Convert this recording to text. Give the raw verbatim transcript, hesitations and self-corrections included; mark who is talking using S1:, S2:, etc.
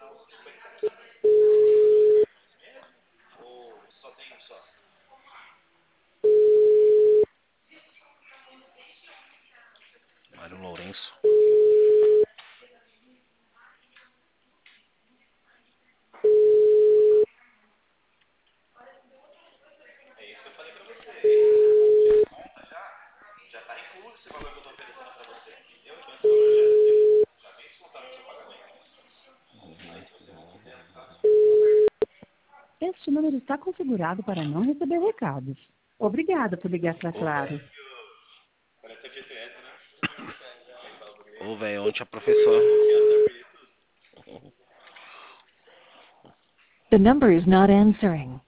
S1: Mário Lourenço.
S2: Este número está configurado para não receber recados. Obrigada por ligar para Claro.
S1: Ô, velho, ontem a professora...
S3: The number is not answering.